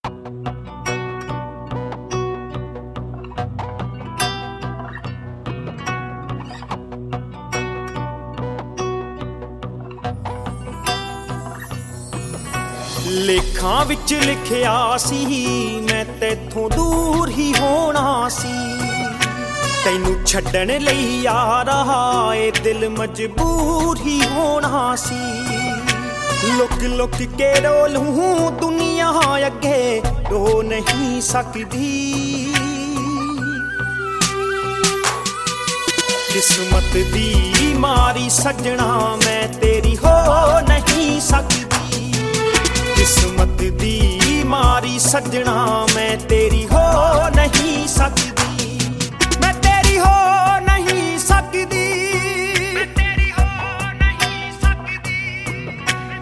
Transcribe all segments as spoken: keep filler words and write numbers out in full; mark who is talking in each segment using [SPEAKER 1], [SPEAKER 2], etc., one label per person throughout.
[SPEAKER 1] ਲੇਖਾਂ ਵਿੱਚ ਲਿਖਿਆ ਸੀ ਮੈਂ ਤੇਥੋਂ ਦੂਰ ਹੀ ਹੋਣਾ ਸੀ। ਤੈਨੂੰ ਛੱਡਣ ਲਈ ਆ ਰਹਾ ਏ ਦਿਲ ਮਜਬੂਰ ਹੀ ਹੋਣਾ ਸੀ। ਲੁਕ ਲੁਕ ਕੇ ਰੋ ਲੂੰ ਦੁਨੀਆ ਅੱਗੇ ਰੋ ਨਹੀਂ ਸਕਦੀ। ਕਿਸਮਤ ਦੀ ਮਾਰੀ ਸੱਜਣਾ ਮੈਂ ਤੇਰੀ ਹੋ ਨਹੀਂ ਸਕਦੀ। ਕਿਸਮਤ ਦੀ ਮਾਰੀ ਸੱਜਣਾ ਮੈਂ ਤੇਰੀ ਹੋ ਨਹੀਂ ਸਕਦੀ। ਮੈਂ ਤੇਰੀ ਹੋ ਨਹੀਂ ਸਕਦੀ। ਮੈਂ ਤੇਰੀ ਹੋ ਨਹੀਂ ਸਕਦੀ।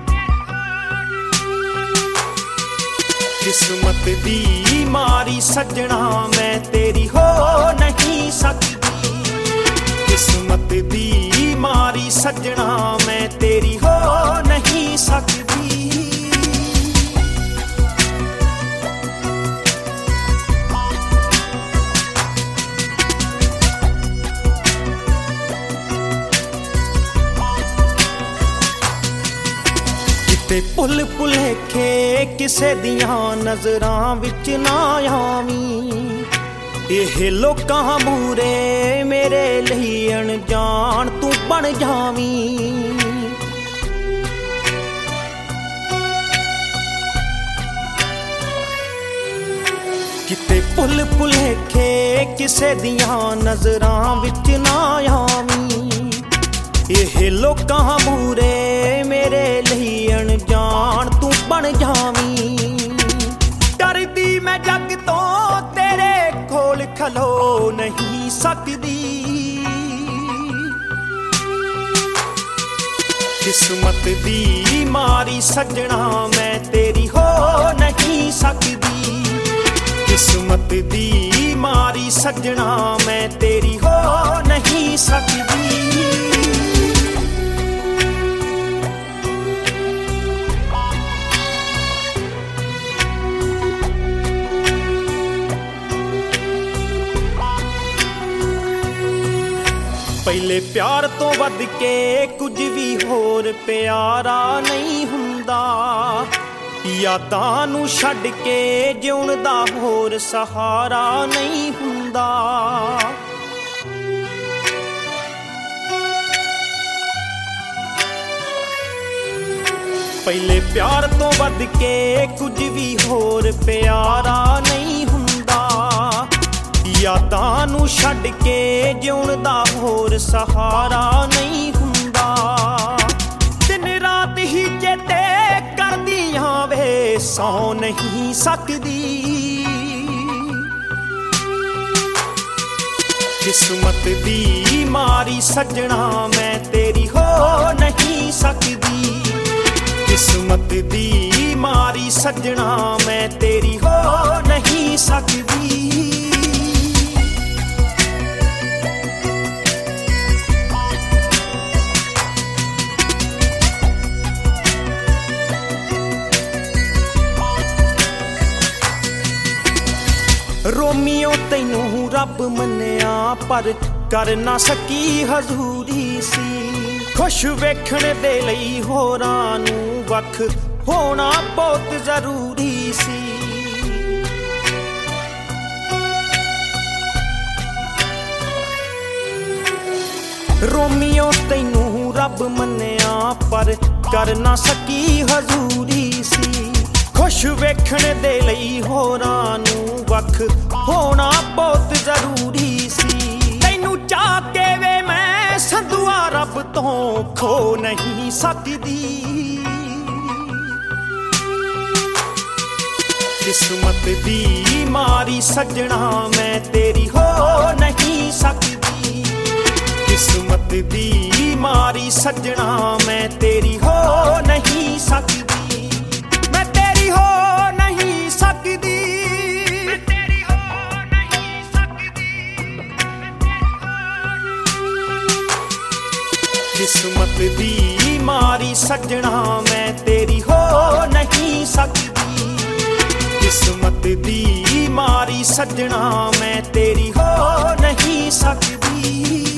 [SPEAKER 1] ਕਿਸਮਤ ਦੀ ਮਾਰੀ ਸੱਜਣਾ ਮੈਂ ਤੇਰੀ ਹੋ ਨਹੀਂ ਸਕਦੀ। ਕਿਸਮਤ ਦੀ ਮਾਰੀ ਸੱਜਣਾ ਮੈਂ ਤੇਰੀ ਹੋ ਨਹੀਂ ਸਕਦੀ। ਤੇ ਭੁੱਲ ਭੁਲੇਖੇ ਕਿਸੇ ਦੀਆਂ ਨਜ਼ਰਾਂ ਵਿੱਚ ਨਾ ਆਵੀਂ। ਇਹ ਲੋਕਾਂ ਮੂਰੇ ਮੇਰੇ ਲਈ ਅਣਜਾਣ ਤੂੰ ਬਣ ਜਾਵੀਂ। ਕਿਤੇ ਭੁੱਲ ਭੁਲੇਖੇ ਕਿਸੇ ਦੀਆਂ ਨਜ਼ਰਾਂ ਵਿੱਚ ਨਾ ਆਵੀਂ। ਇਹ ਲੋਕਾਂ ਮੂਰੇ ਮੇਰੇ ਲਈ ਅਣਜਾਣ ਤੂੰ ਬਣ ਜਾਵੀਂ। ਡਰਦੀ ਮੈਂ ਜੱਗ ਤੋਂ ਤੇਰੇ ਕੋਲ ਖਲੋ ਨਹੀਂ ਸਕਦੀ। ਕਿਸਮਤ ਦੀ ਮਾਰੀ ਸੱਜਣਾ ਮੈਂ ਤੇਰੀ ਹੋ ਨਹੀਂ ਸਕਦੀ। ਕਿਸਮਤ ਦੀ ਮਾਰੀ ਸੱਜਣਾ ਮੈਂ ਤੇਰੀ ਹੋ ਨਹੀਂ ਸਕਦੀ। ਪਹਿਲੇ ਪਿਆਰ ਤੋਂ ਵੱਧ ਕੇ ਕੁਝ ਵੀ ਹੋਰ ਪਿਆਰਾ ਨਹੀਂ ਹੁੰਦਾ। ਯਾਦਾਂ ਨੂੰ ਛੱਡ ਕੇ ਜਿਉਣ ਦਾ ਹੋਰ ਸਹਾਰਾ ਨਹੀਂ ਹੁੰਦਾ। ਪਹਿਲੇ ਪਿਆਰ ਤੋਂ ਵੱਧ ਕੇ ਕੁਝ ਵੀ ਹੋਰ ਪਿਆਰਾ ਨਹੀਂ ਹੁੰਦਾ। ਯਾਦਾਂ ਨੂੰ ਛੱਡ ਕੇ ਜਿਉਣ ਦਾ ਹੋਰ ਸਹਾਰਾ ਨਹੀਂ ਹੁੰਦਾ। ਦਿਨ ਰਾਤ ਹੀ ਚੇਤੇ ਕਰਦੀਆਂ ਵੇ ਸੌ ਨਹੀਂ ਸਕਦੀ। ਕਿਸਮਤ ਦੀ ਮਾਰੀ ਸੱਜਣਾ ਮੈਂ ਤੇਰੀ ਹੋ ਨਹੀਂ ਸਕਦੀ। ਕਿਸਮਤ ਦੀ ਮਾਰੀ ਸੱਜਣਾ ਮੈਂ ਤੇਰੀ ਹੋ ਨਹੀਂ ਸਕਦੀ। ਰੋਮੀਓ ਤੈਨੂੰ ਰੱਬ ਮੰਨਿਆ ਪਰ ਕਰ ਨਾ ਸਕੀ ਹਜ਼ੂਰੀ ਸੀ। ਖੁਸ਼ ਵੇਖਣ ਦੇ ਲਈ ਹੋਰਾਂ ਨੂੰ ਵੱਖ ਹੋਣਾ ਬਹੁਤ ਜ਼ਰੂਰੀ ਸੀ। ਰੋਮੀਓ ਤੈਨੂੰ ਰੱਬ ਮੰਨਿਆ ਪਰ ਕਰ ਨਾ ਸਕੀ ਹਜ਼ੂਰੀ ਸੀ। ਖੁਸ਼ ਵੇਖਣ ਦੇ ਲਈ ਹੋਰਾਂ ਨੂੰ ਵੱਖ ਹੋਣਾ ਬਹੁਤ ਜ਼ਰੂਰੀ ਸੀ। ਤੈਨੂੰ ਚਾਹ ਕੇ ਵੇ ਮੈਂ ਸੰਧੂਆ ਰੱਬ ਤੋਂ ਖੋ ਨਹੀਂ ਸਕਦੀ। ਕਿਸਮਤ ਦੀ ਮਾਰੀ ਸੱਜਣਾ ਮੈਂ ਤੇਰੀ ਹੋ ਨਹੀਂ ਸਕਦੀ। ਕਿਸਮਤ ਦੀ ਮਾਰੀ ਸੱਜਣਾ ਮੈਂ ਤੇਰੀ ਹੋ ਨਹੀਂ ਸਕਦੀ। ਮੈਂ ਤੇਰੀ ਹੋ ਨਹੀਂ ਸਕਦੀ। ਮੈਂ ਤੇਰੀ ਹੋ ਨਹੀਂ ਸਕਦੀ। ਕਿਸਮਤ ਦੀ ਮਾਰੀ ਸੱਜਣਾ ਮੈਂ ਤੇਰੀ ਹੋ ਨਹੀਂ ਸਕਦੀ। ਕਿਸਮਤ सजना मैं तेरी हो नहीं सकती।